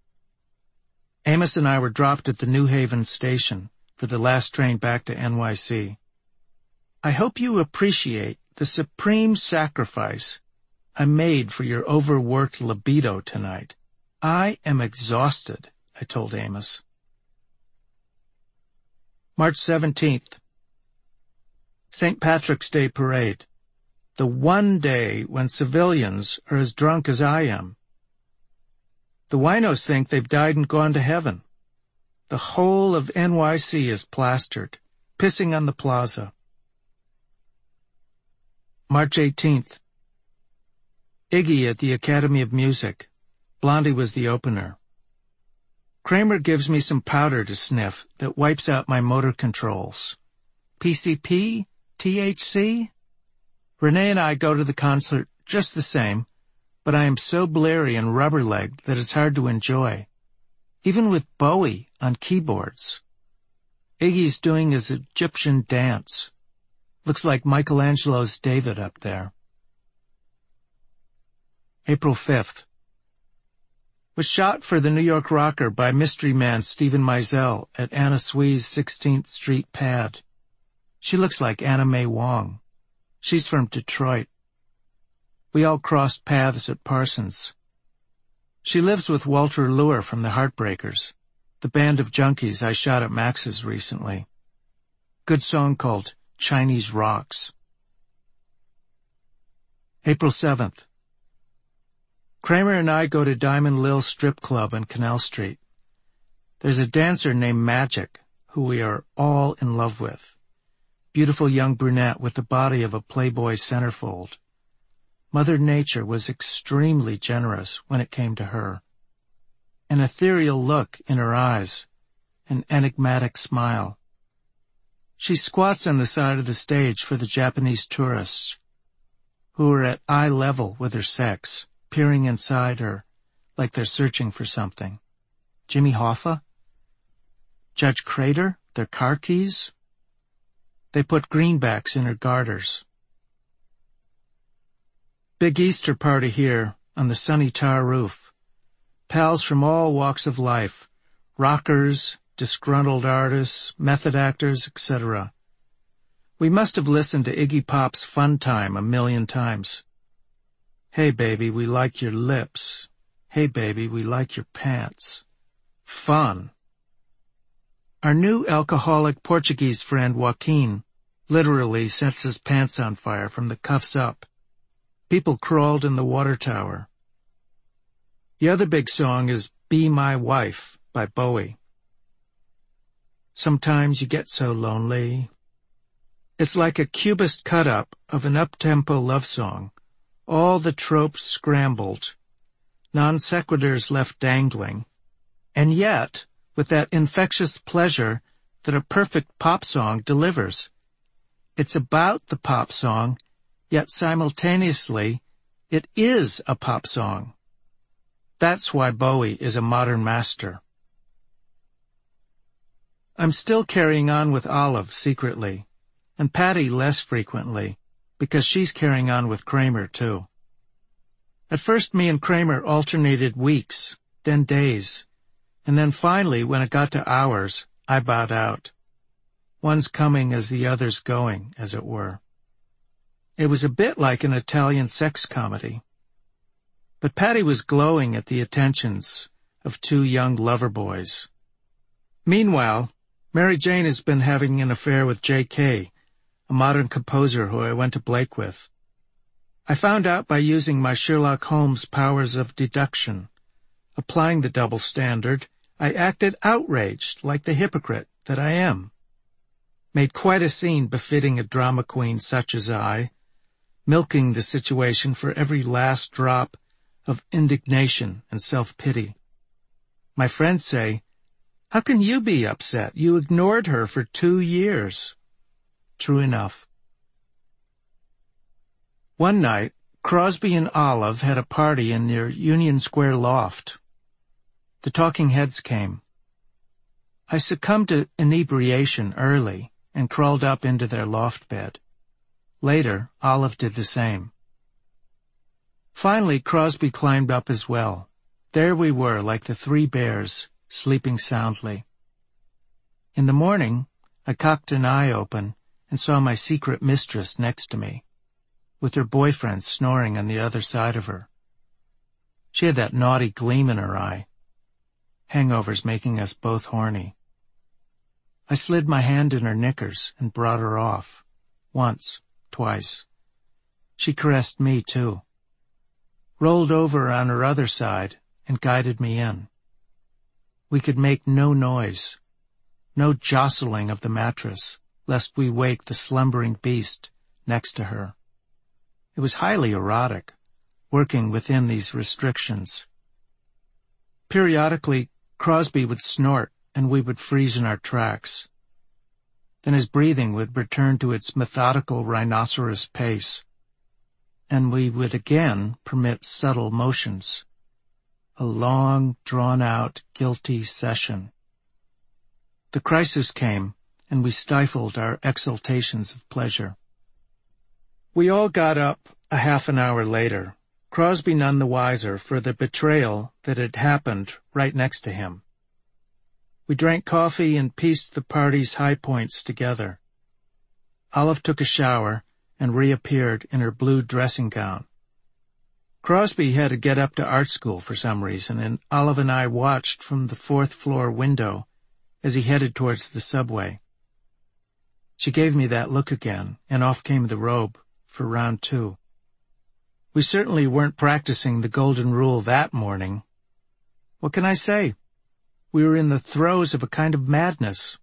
Amos and I were dropped at the New Haven station for the last train back to N Y C. I hope you appreciate the supreme sacrifice I made for your overworked libido tonight. I am exhausted, I told Amos. March seventeenth. Saint Patrick's Day Parade. The one day when civilians are as drunk as I am. The winos think they've died and gone to heaven. The whole of N Y C is plastered, pissing on the plaza. March eighteenth. Iggy at the Academy of Music. Blondie was the opener. Kramer gives me some powder to sniff that wipes out my motor controls. P C P? T H C? Renee and I go to the concert just the same, but I am so bleary and rubber-legged that it's hard to enjoy, even with Bowie on keyboards. Iggy's doing his Egyptian dance. Looks like Michelangelo's David up there. April fifth. Was shot for the New York Rocker by mystery man Stephen Meisel at Anna Sui's sixteenth Street pad. She looks like Anna Mae Wong. She's from Detroit. We all crossed paths at Parsons. She lives with Walter Lure from the Heartbreakers, the band of junkies I shot at Max's recently. Good song called Chinese Rocks. April seventh. Kramer and I go to Diamond Lil Strip Club on Canal Street. There's a dancer named Magic, who we are all in love with. Beautiful young brunette with the body of a Playboy centerfold. Mother Nature was extremely generous when it came to her. An ethereal look in her eyes, an enigmatic smile. She squats on the side of the stage for the Japanese tourists, who are at eye level with her sex, peering inside her like they're searching for something. Jimmy Hoffa? Judge Crater? Their car keys? They put greenbacks in her garters. Big Easter party here on the sunny tar roof. Pals from all walks of life, rockers, disgruntled artists, method actors, et cetera. We must have listened to Iggy Pop's Fun Time a million times. Hey baby, we like your lips. Hey baby, we like your pants. Fun. Our new alcoholic Portuguese friend Joaquin literally sets his pants on fire from the cuffs up. People crawled in the water tower. The other big song is Be My Wife by Bowie. Sometimes you get so lonely. It's like a cubist cut-up of an up-tempo love song, all the tropes scrambled, non sequiturs left dangling, and yet with that infectious pleasure that a perfect pop song delivers. It's about the pop song, yet simultaneously it is a pop song. That's why Bowie is a modern master. I'm still carrying on with Olive secretly, and Patty less frequently, because she's carrying on with Kramer too. At first me and Kramer alternated weeks, then days, and then finally, when it got to hours, I bowed out. One's coming as the other's going, as it were. It was a bit like an Italian sex comedy. But Patty was glowing at the attentions of two young lover boys. Meanwhile, Mary Jane has been having an affair with J K, a modern composer who I went to Blake with. I found out by using my Sherlock Holmes powers of deduction. Applying the double standard, I acted outraged like the hypocrite that I am. Made quite a scene befitting a drama queen such as I, milking the situation for every last drop of indignation and self-pity. My friends say, "How can you be upset? You ignored her for two years." True enough. One night, Crosby and Olive had a party in their Union Square loft. The talking heads came. I succumbed to inebriation early and crawled up into their loft bed. Later, Olive did the same. Finally, Crosby climbed up as well. There we were, like the three bears, sleeping soundly. In the morning, I cocked an eye open and saw my secret mistress next to me, with her boyfriend snoring on the other side of her. She had that naughty gleam in her eye. Hangovers making us both horny. I slid my hand in her knickers and brought her off. Once, twice. She caressed me, too. Rolled over on her other side and guided me in. We could make no noise, no jostling of the mattress, lest we wake the slumbering beast next to her. It was highly erotic, working within these restrictions. Periodically, Crosby would snort, and we would freeze in our tracks. Then his breathing would return to its methodical rhinoceros pace, and we would again permit subtle motions. A long, drawn-out, guilty session. The crisis came, and we stifled our exultations of pleasure. We all got up a half an hour later, Crosby none the wiser for the betrayal that had happened right next to him. We drank coffee and pieced the party's high points together. Olive took a shower and reappeared in her blue dressing gown. Crosby had to get up to art school for some reason, and Olive and I watched from the fourth floor window as he headed towards the subway. She gave me that look again, and off came the robe for round two. We certainly weren't practicing the golden rule that morning. What can I say? We were in the throes of a kind of madness.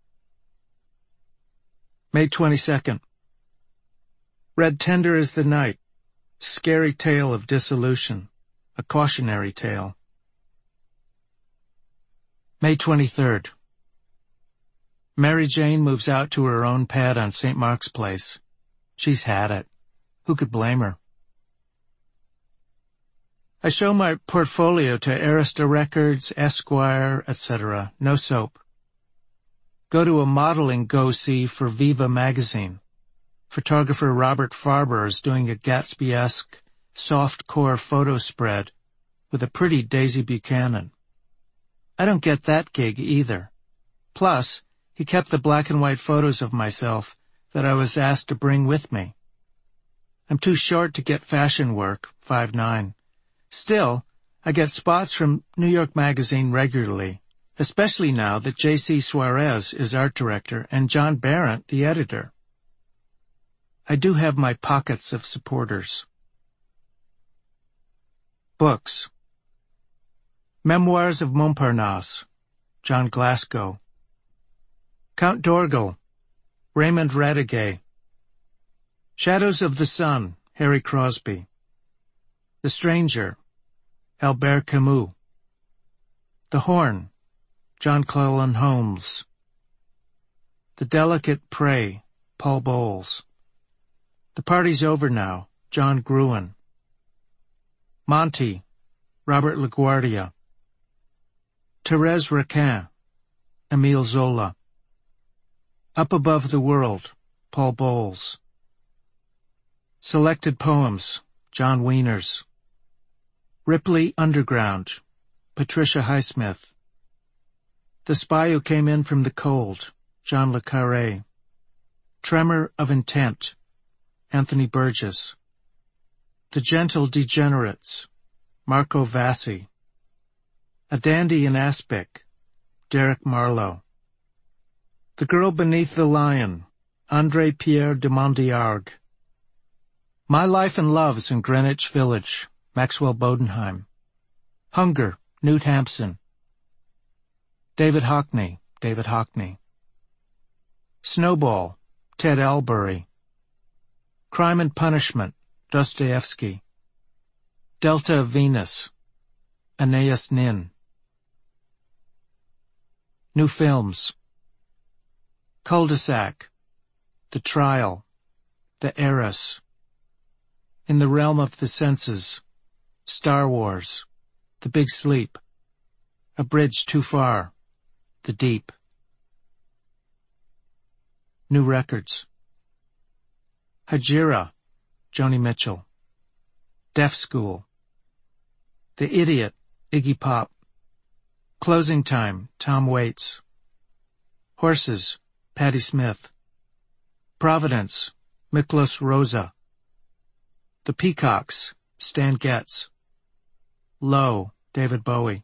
May twenty-second. Read Tender as the Night. Scary tale of dissolution. A cautionary tale. May twenty-third. Mary Jane moves out to her own pad on Saint Mark's Place. She's had it. Who could blame her? I show my portfolio to Arista Records, Esquire, et cetera. No soap. Go to a modeling go-see for Viva magazine. Photographer Robert Farber is doing a Gatsby-esque, soft-core photo spread with a pretty Daisy Buchanan. I don't get that gig either. Plus, he kept the black and white photos of myself that I was asked to bring with me. I'm too short to get fashion work, five nine. Still, I get spots from New York Magazine regularly, especially now that J C Suarez is art director and John Barrett the editor. I do have my pockets of supporters. Books. Memoirs of Montparnasse, John Glasgow. Count d'Orgel, Raymond Radiguet. Shadows of the Sun, Harry Crosby. The Stranger, Albert Camus. The Horn, John Cleland Holmes. The Delicate Prey, Paul Bowles. The Party's Over Now, John Gruen. Monty, Robert LaGuardia. Thérèse Raquin, Émile Zola. Up Above the World, Paul Bowles. Selected Poems, John Wieners. Ripley Underground, Patricia Highsmith. The Spy Who Came In From the Cold, John le Carré. Tremor of Intent, Anthony Burgess. The Gentle Degenerates, Marco Vassi. A Dandy in Aspic, Derek Marlowe. The Girl Beneath the Lion, André Pierre de Mondiargue. My Life and Loves in Greenwich Village, Maxwell Bodenheim. Hunger, Knut Hampson. David Hockney, David Hockney. Snowball, Ted Albury. Crime and Punishment, Dostoevsky. Delta of Venus, Anais Nin. New films. Cul-de-sac, The Trial, The Heiress. In the Realm of the Senses, Star Wars, The Big Sleep. A Bridge Too Far, The Deep. New records. Hajira, Joni Mitchell. Deaf School. The Idiot, Iggy Pop. Closing Time, Tom Waits. Horses, Patti Smith. Providence, Miklos Rosa. The Peacocks, Stan Getz. Low, David Bowie.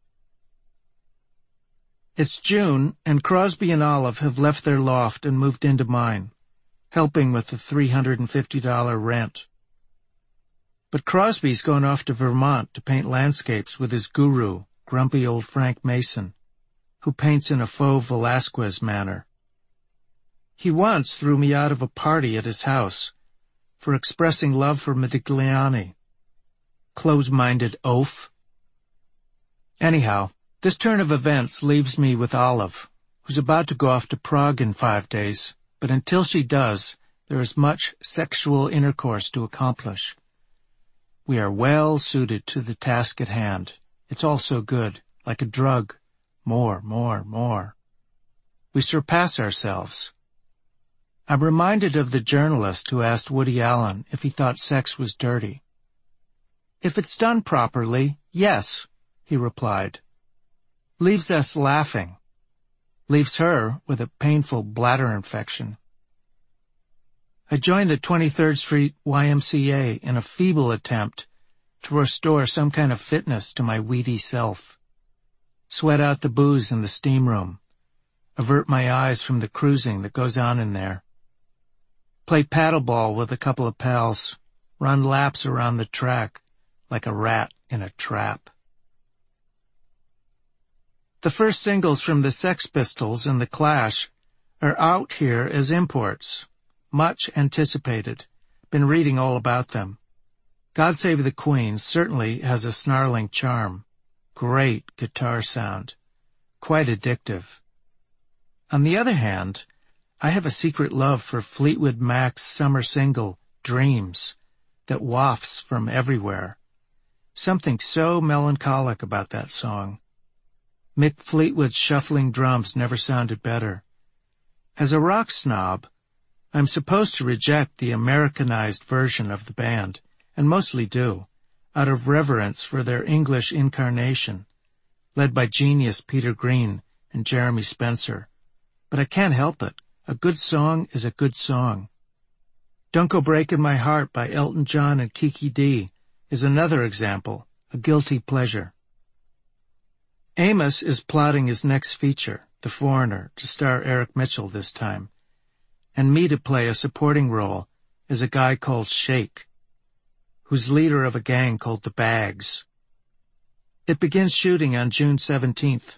It's June, and Crosby and Olive have left their loft and moved into mine, helping with the three hundred fifty dollars rent. But Crosby's gone off to Vermont to paint landscapes with his guru, grumpy old Frank Mason, who paints in a faux Velazquez manner. He once threw me out of a party at his house for expressing love for Modigliani. Close-minded oaf. Anyhow, this turn of events leaves me with Olive, who's about to go off to Prague in five days, but until she does, there is much sexual intercourse to accomplish. We are well suited to the task at hand. It's all so good, like a drug. More, more, more. We surpass ourselves. I'm reminded of the journalist who asked Woody Allen if he thought sex was dirty. If it's done properly, yes, he replied. Leaves us laughing. Leaves her with a painful bladder infection. I joined the twenty-third Street Y M C A in a feeble attempt to restore some kind of fitness to my weedy self. Sweat out the booze in the steam room. Avert my eyes from the cruising that goes on in there. Play paddleball with a couple of pals. Run laps around the track like a rat in a trap. The first singles from the Sex Pistols and The Clash are out here as imports. Much anticipated. Been reading all about them. God Save the Queen certainly has a snarling charm. Great guitar sound. Quite addictive. On the other hand, I have a secret love for Fleetwood Mac's summer single, Dreams, that wafts from everywhere. Something so melancholic about that song. Mick Fleetwood's shuffling drums never sounded better. As a rock snob, I'm supposed to reject the Americanized version of the band, and mostly do, out of reverence for their English incarnation, led by genius Peter Green and Jeremy Spencer. But I can't help it. A good song is a good song. Don't Go Breakin' My Heart by Elton John and Kiki Dee is another example, a guilty pleasure. Amos is plotting his next feature, The Foreigner, to star Eric Mitchell this time, and me to play a supporting role as a guy called Shake, who's leader of a gang called the Bags. It begins shooting on June seventeenth.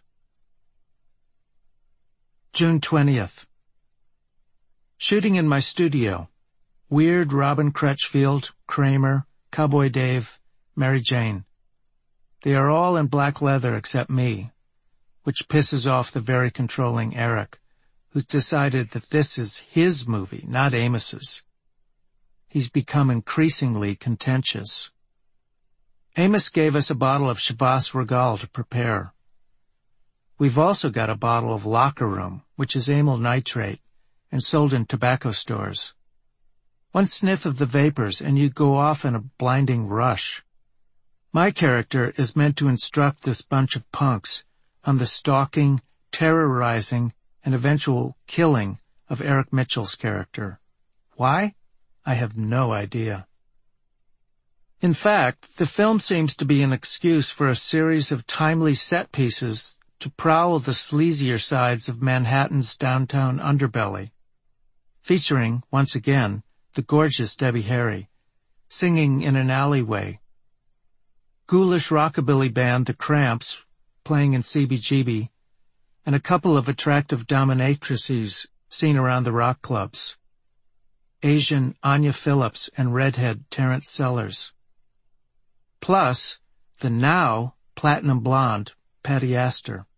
June twentieth. Shooting in my studio. Weird, Robin Crutchfield, Kramer, Cowboy Dave, Mary Jane. They are all in black leather except me, which pisses off the very controlling Eric, who's decided that this is his movie, not Amos's. He's become increasingly contentious. Amos gave us a bottle of Chivas Regal to prepare. We've also got a bottle of Locker Room, which is amyl nitrate and sold in tobacco stores. One sniff of the vapors and you go off in a blinding rush. My character is meant to instruct this bunch of punks on the stalking, terrorizing, and eventual killing of Eric Mitchell's character. Why? I have no idea. In fact, the film seems to be an excuse for a series of timely set pieces to prowl the sleazier sides of Manhattan's downtown underbelly, featuring, once again, the gorgeous Debbie Harry, singing in an alleyway, ghoulish rockabilly band The Cramps, playing in C B G B, and a couple of attractive dominatrices seen around the rock clubs, Asian Anya Phillips and redhead Terrence Sellers. Plus, the now platinum blonde Patty Astor.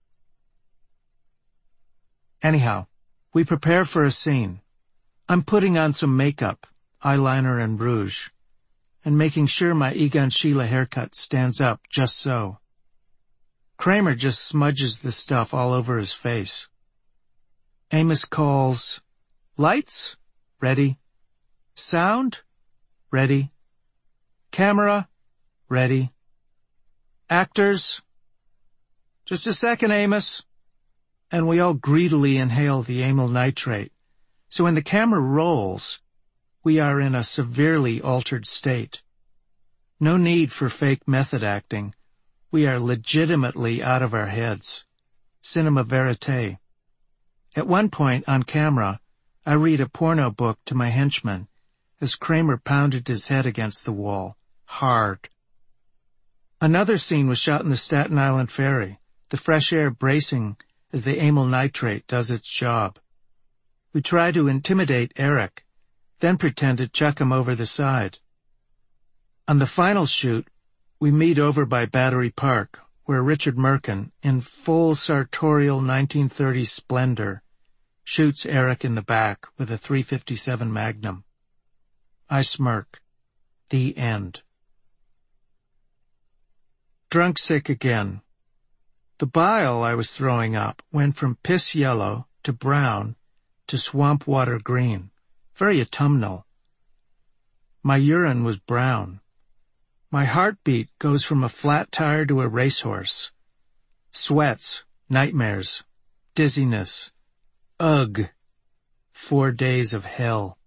Anyhow, we prepare for a scene. I'm putting on some makeup, eyeliner and rouge, and making sure my Egon Schiele haircut stands up just so. Kramer just smudges the stuff all over his face. Amos calls, "Lights? Ready. Sound? Ready. Camera? Ready. Actors? Just a second, Amos." And we all greedily inhale the amyl nitrate. So when the camera rolls, we are in a severely altered state. No need for fake method acting. We are legitimately out of our heads. Cinema verite. At one point on camera, I read a porno book to my henchman as Kramer pounded his head against the wall, hard. Another scene was shot in the Staten Island Ferry, the fresh air bracing as the amyl nitrate does its job. We try to intimidate Eric, then pretend to chuck him over the side. On the final shoot, we meet over by Battery Park, where Richard Merkin, in full sartorial nineteen thirties splendor, shoots Eric in the back with a three fifty-seven Magnum. I smirk. The end. Drunk sick again. The bile I was throwing up went from piss yellow to brown to swamp water green, very autumnal. My urine was brown. My heartbeat goes from a flat tire to a racehorse. Sweats, nightmares, dizziness. Ugh. Four days of hell.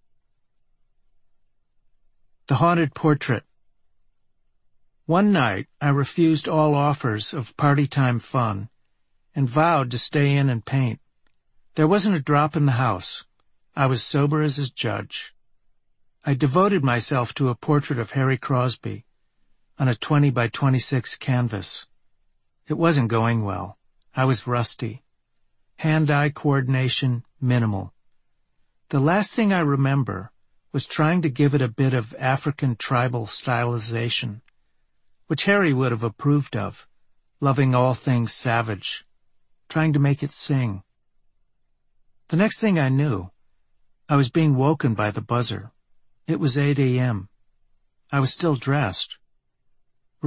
The Haunted Portrait. One night I refused all offers of party-time fun and vowed to stay in and paint. There wasn't a drop in the house. I was sober as a judge. I devoted myself to a portrait of Harry Crosby on a twenty by twenty-six canvas. It wasn't going well. I was rusty. Hand-eye coordination minimal. The last thing I remember was trying to give it a bit of African tribal stylization, which Harry would have approved of, loving all things savage, trying to make it sing. The next thing I knew, I was being woken by the buzzer. It was eight a m I was still dressed.